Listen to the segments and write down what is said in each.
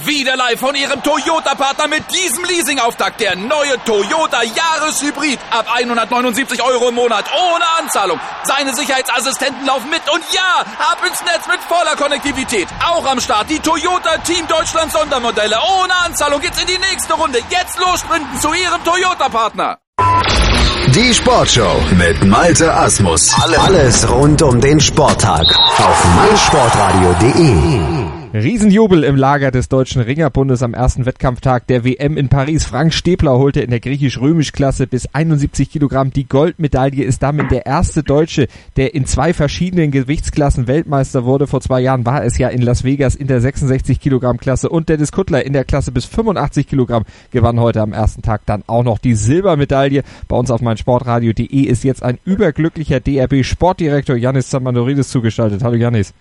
Wieder live von Ihrem Toyota-Partner mit diesem Leasing-Auftakt. Der neue Toyota Jahreshybrid. Ab 179 € im Monat. Ohne Anzahlung. Seine Sicherheitsassistenten laufen mit. Und ja, ab ins Netz mit voller Konnektivität. Auch am Start die Toyota Team Deutschland Sondermodelle. Ohne Anzahlung geht's in die nächste Runde. Jetzt los sprinten zu Ihrem Toyota-Partner. Die Sportshow mit Malte Asmus. Alles rund um den Sporttag auf meinsportradio.de. Riesenjubel im Lager des Deutschen Ringerbundes am ersten Wettkampftag der WM in Paris. Frank Stäbler holte in der griechisch-römisch-Klasse bis 71 Kilogramm die Goldmedaille, ist damit der erste Deutsche, der in 2 verschiedenen Gewichtsklassen Weltmeister wurde. Vor 2 Jahren war es ja in Las Vegas in der 66 Kilogramm Klasse, und Dennis Kuttler in der Klasse bis 85 Kilogramm gewann heute am ersten Tag dann auch noch die Silbermedaille. Bei uns auf meinsportradio.de ist jetzt ein überglücklicher DRB-Sportdirektor Yannis Zamandoridis zugeschaltet. Hallo Yannis.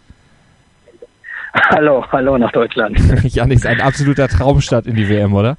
Hallo nach Deutschland. Yannis, ein absoluter Traumstart in die WM, oder?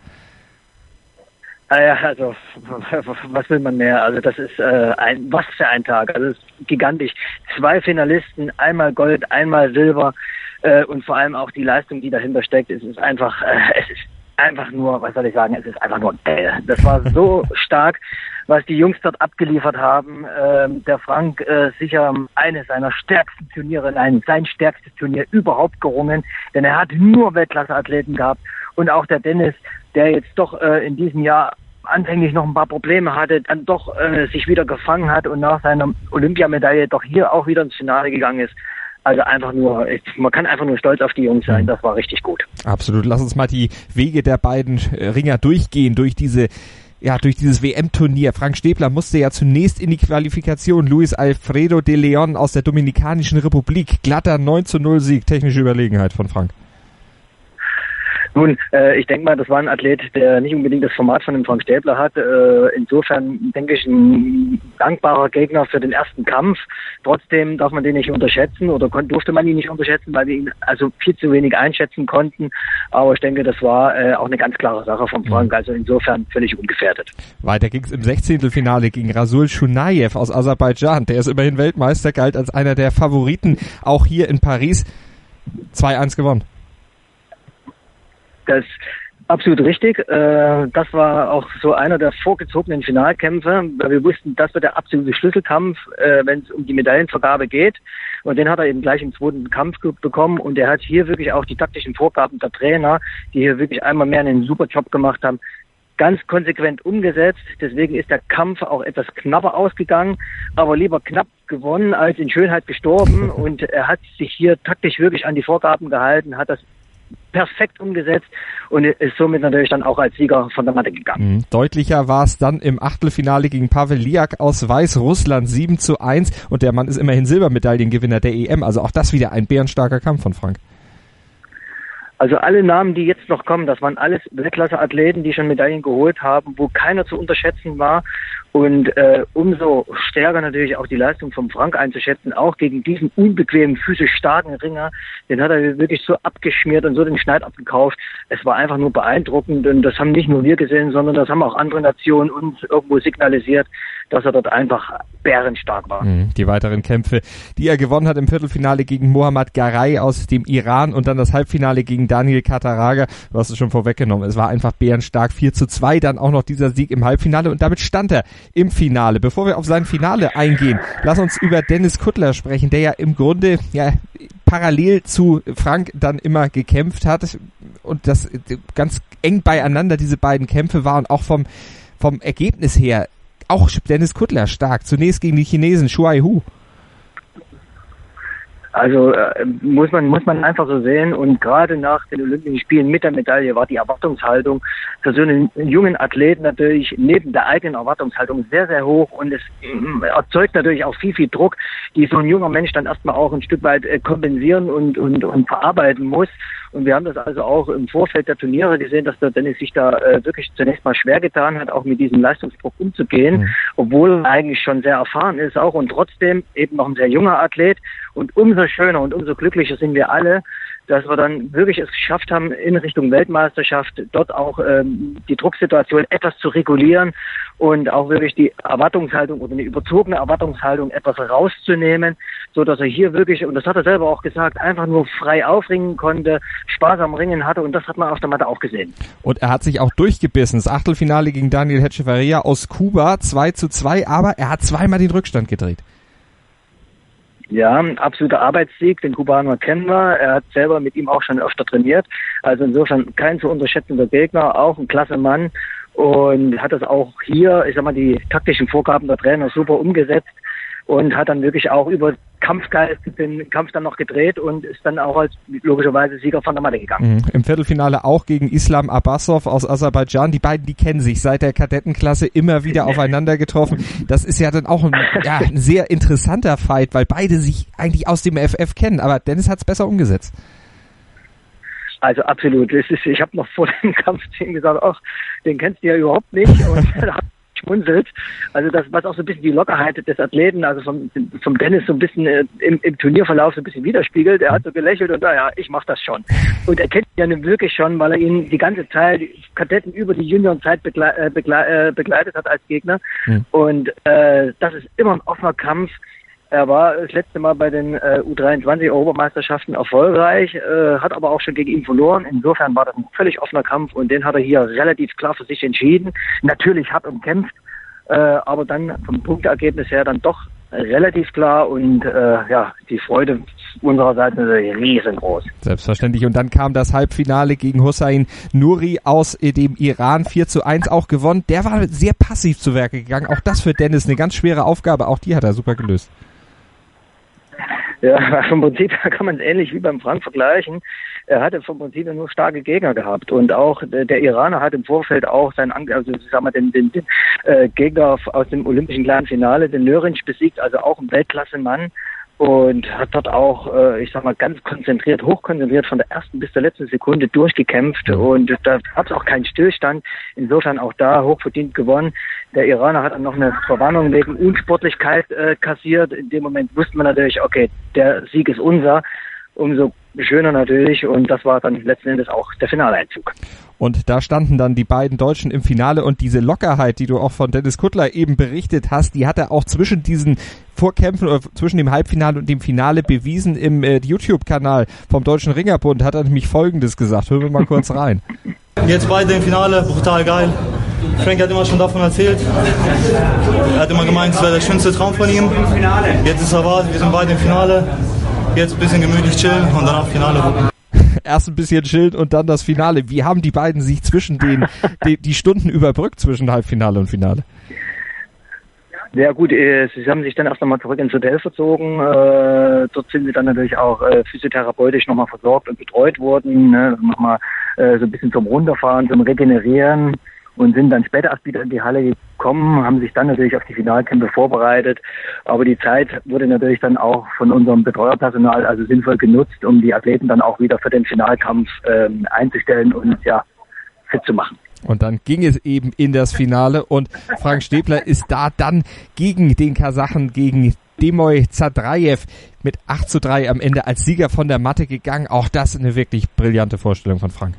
Ja, also was will man mehr? Also das ist was für ein Tag. Also es ist gigantisch. 2 Finalisten, einmal Gold, einmal Silber, und vor allem auch die Leistung, die dahinter steckt. Es ist einfach nur, was soll ich sagen? Es ist einfach nur geil. Das war so stark, was die Jungs dort abgeliefert haben. Der Frank sicher eines seiner stärksten Turniere, sein stärkstes Turnier überhaupt gerungen, denn er hat nur Weltklasse-Athleten gehabt. Und auch der Dennis, der jetzt doch in diesem Jahr anfänglich noch ein paar Probleme hatte, dann doch sich wieder gefangen hat und nach seiner Olympiamedaille doch hier auch wieder ins Finale gegangen ist. Also man kann einfach nur stolz auf die Jungs sein, das war richtig gut. Absolut, lass uns mal die Wege der beiden Ringer durchgehen, durch dieses WM-Turnier. Frank Stäbler musste ja zunächst in die Qualifikation. Luis Alfredo de Leon aus der Dominikanischen Republik. Glatter 9:0 Sieg, technische Überlegenheit von Frank. Nun, ich denke mal, das war ein Athlet, der nicht unbedingt das Format von dem Frank Stäbler hat. Insofern denke ich, ein dankbarer Gegner für den ersten Kampf. Trotzdem darf man den nicht unterschätzen oder durfte man ihn nicht unterschätzen, weil wir ihn also viel zu wenig einschätzen konnten. Aber ich denke, das war auch eine ganz klare Sache von Frank. Also insofern völlig ungefährdet. Weiter ging es im 16. Finale gegen Rasul Shunayev aus Aserbaidschan. Der ist immerhin Weltmeister, galt als einer der Favoriten, auch hier in Paris. 2-1 gewonnen. Das ist absolut richtig. Das war auch so einer der vorgezogenen Finalkämpfe, weil wir wussten, das wird der absolute Schlüsselkampf, wenn es um die Medaillenvergabe geht. Und den hat er eben gleich im 2. Kampf bekommen. Und er hat hier wirklich auch die taktischen Vorgaben der Trainer, die hier wirklich einmal mehr einen super Job gemacht haben, ganz konsequent umgesetzt. Deswegen ist der Kampf auch etwas knapper ausgegangen, aber lieber knapp gewonnen als in Schönheit gestorben. Und er hat sich hier taktisch wirklich an die Vorgaben gehalten, hat das perfekt umgesetzt und ist somit natürlich dann auch als Sieger von der Matte gegangen. Deutlicher war es dann im Achtelfinale gegen Pavel Liak aus Weißrussland 7:1, und der Mann ist immerhin Silbermedaillengewinner der EM, also auch das wieder ein bärenstarker Kampf von Frank. Also alle Namen, die jetzt noch kommen, das waren alles Weltklasse-Athleten, die schon Medaillen geholt haben, wo keiner zu unterschätzen war. Und umso stärker natürlich auch die Leistung von Frank einzuschätzen, auch gegen diesen unbequemen, physisch starken Ringer. Den hat er wirklich so abgeschmiert und so den Schneid abgekauft. Es war einfach nur beeindruckend, und das haben nicht nur wir gesehen, sondern das haben auch andere Nationen uns irgendwo signalisiert, dass er dort einfach bärenstark war. Die weiteren Kämpfe, die er gewonnen hat im Viertelfinale gegen Mohammad Garay aus dem Iran und dann das Halbfinale gegen Daniel Kataraga, du hast es schon vorweggenommen, es war einfach bärenstark, 4:2, dann auch noch dieser Sieg im Halbfinale, und damit stand er im Finale. Bevor wir auf sein Finale eingehen, lass uns über Dennis Kuttler sprechen, der ja im Grunde parallel zu Frank dann immer gekämpft hat und das ganz eng beieinander diese beiden Kämpfe waren, auch vom Ergebnis her. Auch Dennis Kuttler stark. Zunächst gegen die Chinesen Shuai Hu. Also muss man einfach so sehen, und gerade nach den Olympischen Spielen mit der Medaille war die Erwartungshaltung für so einen jungen Athleten natürlich neben der eigenen Erwartungshaltung sehr, sehr hoch, und es erzeugt natürlich auch viel Druck, die so ein junger Mensch dann erstmal auch ein Stück weit kompensieren und verarbeiten muss. Und wir haben das also auch im Vorfeld der Turniere gesehen, dass der Dennis sich da wirklich zunächst mal schwer getan hat, auch mit diesem Leistungsdruck umzugehen, obwohl er eigentlich schon sehr erfahren ist auch, und trotzdem eben noch ein sehr junger Athlet. Und umso schöner und umso glücklicher sind wir alle, dass wir dann wirklich es geschafft haben, in Richtung Weltmeisterschaft dort auch die Drucksituation etwas zu regulieren und auch wirklich die Erwartungshaltung oder eine überzogene Erwartungshaltung etwas rauszunehmen, so dass er hier wirklich, und das hat er selber auch gesagt, einfach nur frei aufringen konnte, Spaß am Ringen hatte, und das hat man auf der Matte auch gesehen. Und er hat sich auch durchgebissen. Das Achtelfinale gegen Daniel Echeverría aus Kuba, 2:2, aber er hat zweimal den Rückstand gedreht. Ja, ein absoluter Arbeitssieg, den Kubaner kennen wir. Er hat selber mit ihm auch schon öfter trainiert. Also insofern kein zu unterschätzender Gegner, auch ein klasse Mann. Und hat das auch hier, ich sag mal, die taktischen Vorgaben der Trainer super umgesetzt und hat dann wirklich auch über Kampfgeist den Kampf dann noch gedreht und ist dann auch als logischerweise Sieger von der Matte gegangen. Im Viertelfinale auch gegen Islam Abbasov aus Aserbaidschan. Die beiden, die kennen sich seit der Kadettenklasse immer wieder aufeinander getroffen. Das ist ja dann auch ein sehr interessanter Fight, weil beide sich eigentlich aus dem FF kennen. Aber Dennis hat es besser umgesetzt. Also absolut. Ich habe noch vor dem Kampf zu ihm gesagt, ach, den kennst du ja überhaupt nicht. Und da hat schmunzelt. Also das, was auch so ein bisschen die Lockerheit des Athleten, also vom Dennis so ein bisschen im Turnierverlauf so ein bisschen widerspiegelt. Er hat so gelächelt und naja, ich mach das schon. Und er kennt ihn ja nun wirklich schon, weil er ihn die ganze Zeit, die Kadetten über die Juniorenzeit begleitet hat als Gegner. Und das ist immer ein offener Kampf. Er war das letzte Mal bei den U23-Europameisterschaften erfolgreich, hat aber auch schon gegen ihn verloren. Insofern war das ein völlig offener Kampf und den hat er hier relativ klar für sich entschieden. Natürlich hart umkämpft, aber dann vom Punktergebnis her dann doch relativ klar und die Freude unsererseits ist riesengroß. Selbstverständlich. Und dann kam das Halbfinale gegen Hossein Nouri aus dem Iran, 4:1 auch gewonnen. Der war sehr passiv zu Werke gegangen. Auch das für Dennis eine ganz schwere Aufgabe. Auch die hat er super gelöst. Ja, vom Prinzip kann man es ähnlich wie beim Frank vergleichen. Er hatte vom Prinzip nur starke Gegner gehabt und auch der Iraner hat im Vorfeld auch den Gegner aus dem olympischen kleinen Finale, den Nörinc, besiegt, also auch ein Weltklasse-Mann. Und hat dort auch, ganz konzentriert, hochkonzentriert von der ersten bis zur letzten Sekunde durchgekämpft. Und da gab es auch keinen Stillstand. Insofern auch da hochverdient gewonnen. Der Iraner hat dann noch eine Verwarnung wegen Unsportlichkeit kassiert. In dem Moment wusste man natürlich, okay, der Sieg ist unser. Umso schöner natürlich. Und das war dann letzten Endes auch der Finaleinzug. Und da standen dann die beiden Deutschen im Finale und diese Lockerheit, die du auch von Dennis Kuttler eben berichtet hast, die hat er auch zwischen diesen Vorkämpfen oder zwischen dem Halbfinale und dem Finale bewiesen im YouTube-Kanal vom Deutschen Ringerbund, hat er nämlich Folgendes gesagt. Hören wir mal kurz rein. Jetzt beide im Finale, brutal geil. Frank hat immer schon davon erzählt. Er hat immer gemeint, es wäre der schönste Traum von ihm. Jetzt ist er wahr, wir sind beide im Finale. Jetzt ein bisschen gemütlich chillen und danach Finale. Erst ein bisschen chillen und dann das Finale. Wie haben die beiden sich zwischen die Stunden überbrückt zwischen Halbfinale und Finale? Ja gut, sie haben sich dann erst einmal zurück ins Hotel verzogen. Dort sind sie dann natürlich auch physiotherapeutisch nochmal versorgt und betreut worden. Nochmal so ein bisschen zum Runterfahren, zum Regenerieren. Und sind dann später erst wieder in die Halle gekommen, haben sich dann natürlich auf die Finalkämpfe vorbereitet. Aber die Zeit wurde natürlich dann auch von unserem Betreuerpersonal also sinnvoll genutzt, um die Athleten dann auch wieder für den Finalkampf einzustellen und fit zu machen. Und dann ging es eben in das Finale und Frank Stäbler ist da dann gegen den Kasachen, gegen Demoy Zadraev mit 8:3 am Ende als Sieger von der Matte gegangen. Auch das eine wirklich brillante Vorstellung von Frank.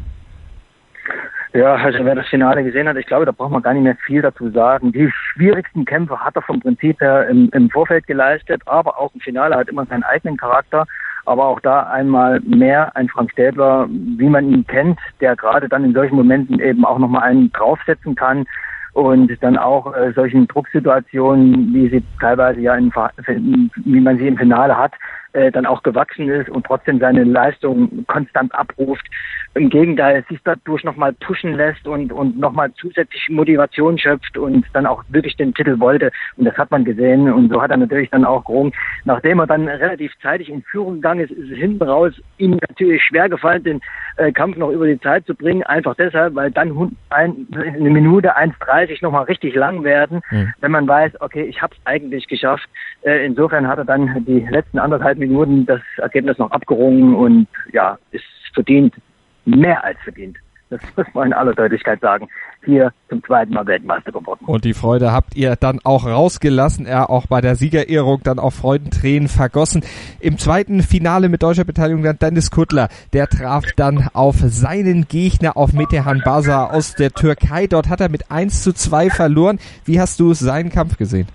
Ja, also wer das Finale gesehen hat, ich glaube, da braucht man gar nicht mehr viel dazu sagen. Die schwierigsten Kämpfe hat er vom Prinzip her im Vorfeld geleistet, aber auch im Finale hat immer seinen eigenen Charakter. Aber auch da einmal mehr ein Frank Stäbler, wie man ihn kennt, der gerade dann in solchen Momenten eben auch nochmal einen draufsetzen kann und dann auch solchen Drucksituationen, wie sie teilweise wie man sie im Finale hat, dann auch gewachsen ist und trotzdem seine Leistung konstant abruft. Im Gegenteil, sich dadurch nochmal pushen lässt und nochmal zusätzlich Motivation schöpft und dann auch wirklich den Titel wollte. Und das hat man gesehen. Und so hat er natürlich dann auch gerungen. Nachdem er dann relativ zeitig in Führung gegangen ist, ist es hinten raus ihm natürlich schwer gefallen, den Kampf noch über die Zeit zu bringen. Einfach deshalb, weil dann eine Minute 1:30 nochmal richtig lang werden, wenn man weiß, okay, ich habe es eigentlich geschafft. Insofern hat er dann die letzten 1,5 Minuten das Ergebnis noch abgerungen und ist verdient, mehr als verdient, Das muss man in aller Deutlichkeit sagen. Hier zum zweiten Mal Weltmeister geworden. Und die Freude habt ihr dann auch rausgelassen, auch bei der Siegerehrung dann auch Freudentränen vergossen. Im zweiten Finale mit deutscher Beteiligung dann Deniz Kudla, der traf dann auf seinen Gegner, auf Metehan Basar aus der Türkei. Dort hat er mit 1:2 verloren. Wie hast du seinen Kampf gesehen?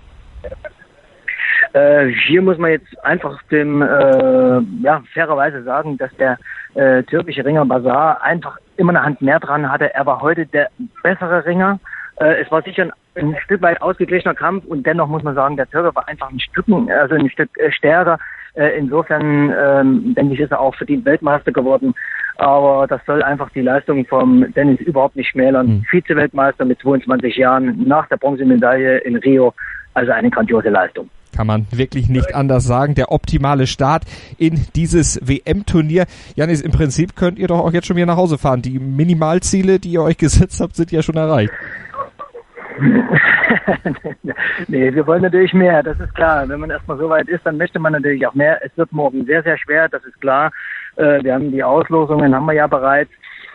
Hier muss man jetzt einfach fairerweise sagen, dass der türkische Ringer Basar einfach immer eine Hand mehr dran hatte. Er war heute der bessere Ringer. Es war sicher ein Stück weit ausgeglichener Kampf und dennoch muss man sagen, der Türke war einfach ein Stück stärker. Insofern denke ich, ist er auch verdient Weltmeister geworden. Aber das soll einfach die Leistung vom Deniz überhaupt nicht schmälern. Vize-Weltmeister mit 22 Jahren nach der Bronzemedaille in Rio. Also eine grandiose Leistung. Kann man wirklich nicht anders sagen. Der optimale Start in dieses WM-Turnier. Janis, im Prinzip könnt ihr doch auch jetzt schon wieder nach Hause fahren. Die Minimalziele, die ihr euch gesetzt habt, sind ja schon erreicht. Nee, wir wollen natürlich mehr, das ist klar. Wenn man erstmal so weit ist, dann möchte man natürlich auch mehr. Es wird morgen sehr, sehr schwer, das ist klar. Wir haben die Auslosungen, haben wir ja bereits.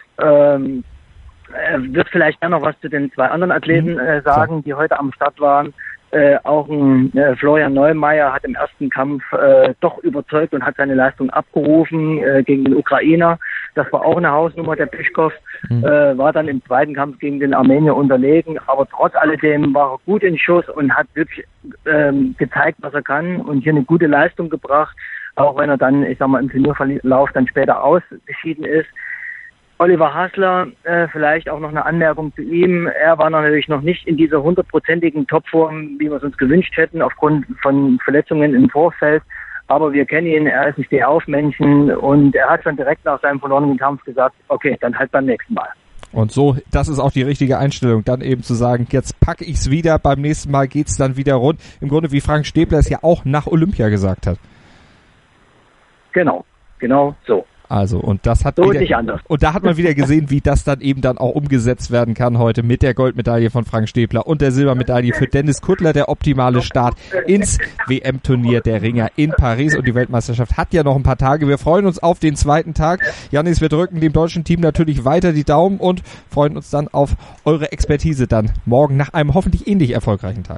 Wird vielleicht noch was zu den 2 anderen Athleten sagen, die heute am Start waren. Auch Florian Neumeier hat im ersten Kampf doch überzeugt und hat seine Leistung abgerufen gegen den Ukrainer. Das war auch eine Hausnummer, der Pischkov. War dann im zweiten Kampf gegen den Armenier unterlegen. Aber trotz alledem war er gut in Schuss und hat wirklich gezeigt, was er kann und hier eine gute Leistung gebracht. Auch wenn er dann, ich sag mal, im Turnierverlauf dann später ausgeschieden ist. Oliver Hasler, vielleicht auch noch eine Anmerkung zu ihm. Er war natürlich noch nicht in dieser 100%igen Topform, wie wir es uns gewünscht hätten, aufgrund von Verletzungen im Vorfeld. Aber wir kennen ihn, er ist ein Stehaufmännchen und er hat schon direkt nach seinem verlorenen Kampf gesagt, okay, dann halt beim nächsten Mal. Und so, das ist auch die richtige Einstellung, dann eben zu sagen, jetzt packe ich's wieder, beim nächsten Mal geht's dann wieder rund. Im Grunde, wie Frank Stäbler es ja auch nach Olympia gesagt hat. Genau so. Also, und das hat so wieder, nicht anders. Und da hat man wieder gesehen, wie das dann eben dann auch umgesetzt werden kann heute mit der Goldmedaille von Frank Stäbler und der Silbermedaille für Deniz Kudla, der optimale Start ins WM-Turnier der Ringer in Paris. Und die Weltmeisterschaft hat ja noch ein paar Tage. Wir freuen uns auf den zweiten Tag. Janis, wir drücken dem deutschen Team natürlich weiter die Daumen und freuen uns dann auf eure Expertise dann morgen nach einem hoffentlich ähnlich erfolgreichen Tag.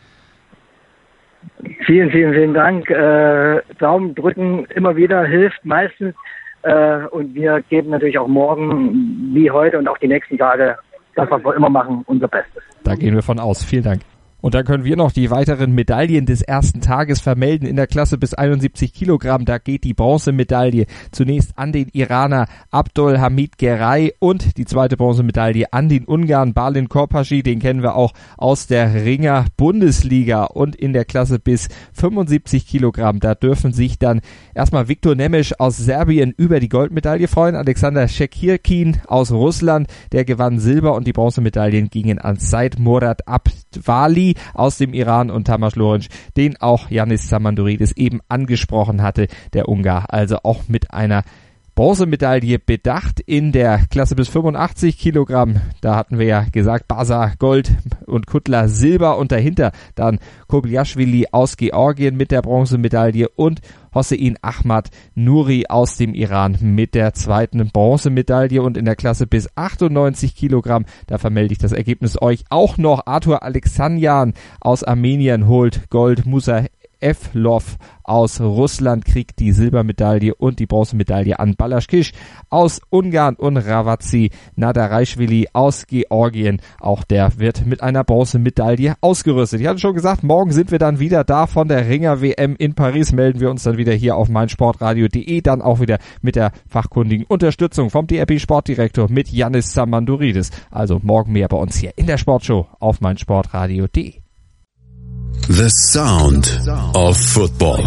Vielen, vielen, vielen Dank. Daumen drücken immer wieder hilft meistens. Und wir geben natürlich auch morgen, wie heute und auch die nächsten Tage, das, was wir immer machen, unser Bestes. Da gehen wir von aus. Vielen Dank. Und dann können wir noch die weiteren Medaillen des ersten Tages vermelden in der Klasse bis 71 Kilogramm. Da geht die Bronzemedaille zunächst an den Iraner Abdul Hamid Geray und die zweite Bronzemedaille an den Ungarn Balin Korpaschi. Den kennen wir auch aus der Ringer-Bundesliga. Und in der Klasse bis 75 Kilogramm, da dürfen sich dann erstmal Viktor Nemes aus Serbien über die Goldmedaille freuen. Alexander Shekirkin aus Russland, der gewann Silber und die Bronzemedaillen gingen an Said Murad Abdwali aus dem Iran und Tamas Lorenc, den auch Yannis Samandoridis eben angesprochen hatte, der Ungar. Also auch mit einer Bronzemedaille bedacht in der Klasse bis 85 Kilogramm. Da hatten wir ja gesagt, Basar Gold und Kudla Silber und dahinter dann Kobiashvili aus Georgien mit der Bronzemedaille und Hossein Ahmad Nouri aus dem Iran mit der zweiten Bronzemedaille. Und in der Klasse bis 98 Kilogramm, da vermelde ich das Ergebnis euch auch noch. Artur Alexanjan aus Armenien holt Gold, Musa Evlov aus Russland kriegt die Silbermedaille und die Bronzemedaille an Balashkish aus Ungarn und Ravazzi Nadarashvili aus Georgien. Auch der wird mit einer Bronzemedaille ausgerüstet. Ich hatte schon gesagt, morgen sind wir dann wieder da von der Ringer-WM in Paris. Melden wir uns dann wieder hier auf meinsportradio.de, dann auch wieder mit der fachkundigen Unterstützung vom DRB-Sportdirektor mit Yannis Samandoridis. Also morgen mehr bei uns hier in der Sportshow auf meinsportradio.de. The Sound of Football.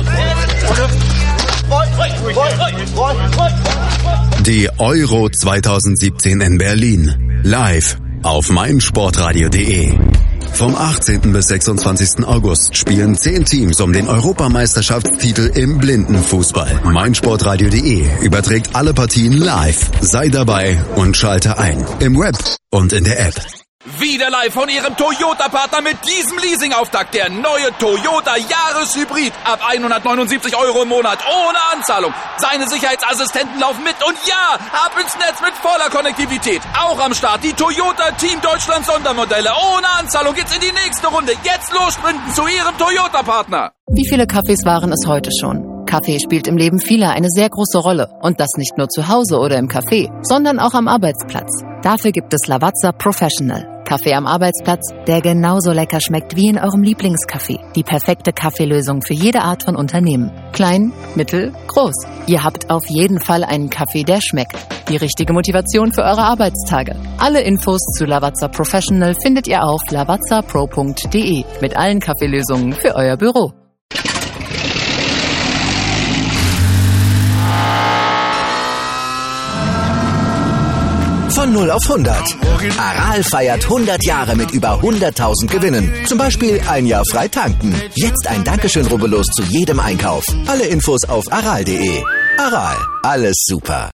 Die Euro 2017 in Berlin. Live auf meinsportradio.de. Vom 18. bis 26. August spielen 10 Teams um den Europameisterschaftstitel im Blindenfußball. meinsportradio.de überträgt alle Partien live. Sei dabei und schalte ein. Im Web und in der App. Wieder live von Ihrem Toyota-Partner mit diesem Leasing-Auftakt. Der neue Toyota Jahreshybrid. Ab 179 € im Monat. Ohne Anzahlung. Seine Sicherheitsassistenten laufen mit. Und ja, ab ins Netz mit voller Konnektivität. Auch am Start die Toyota Team Deutschland Sondermodelle. Ohne Anzahlung geht's in die nächste Runde. Jetzt los sprinten zu Ihrem Toyota-Partner. Wie viele Kaffees waren es heute schon? Kaffee spielt im Leben vieler eine sehr große Rolle. Und das nicht nur zu Hause oder im Café, sondern auch am Arbeitsplatz. Dafür gibt es Lavazza Professional. Kaffee am Arbeitsplatz, der genauso lecker schmeckt wie in eurem Lieblingscafé. Die perfekte Kaffeelösung für jede Art von Unternehmen. Klein, mittel, groß. Ihr habt auf jeden Fall einen Kaffee, der schmeckt. Die richtige Motivation für eure Arbeitstage. Alle Infos zu Lavazza Professional findet ihr auf lavazzapro.de mit allen Kaffeelösungen für euer Büro. Von 0 auf 100. Aral feiert 100 Jahre mit über 100.000 Gewinnen. Zum Beispiel ein Jahr frei tanken. Jetzt ein Dankeschön, rubbellos zu jedem Einkauf. Alle Infos auf aral.de. Aral, alles super.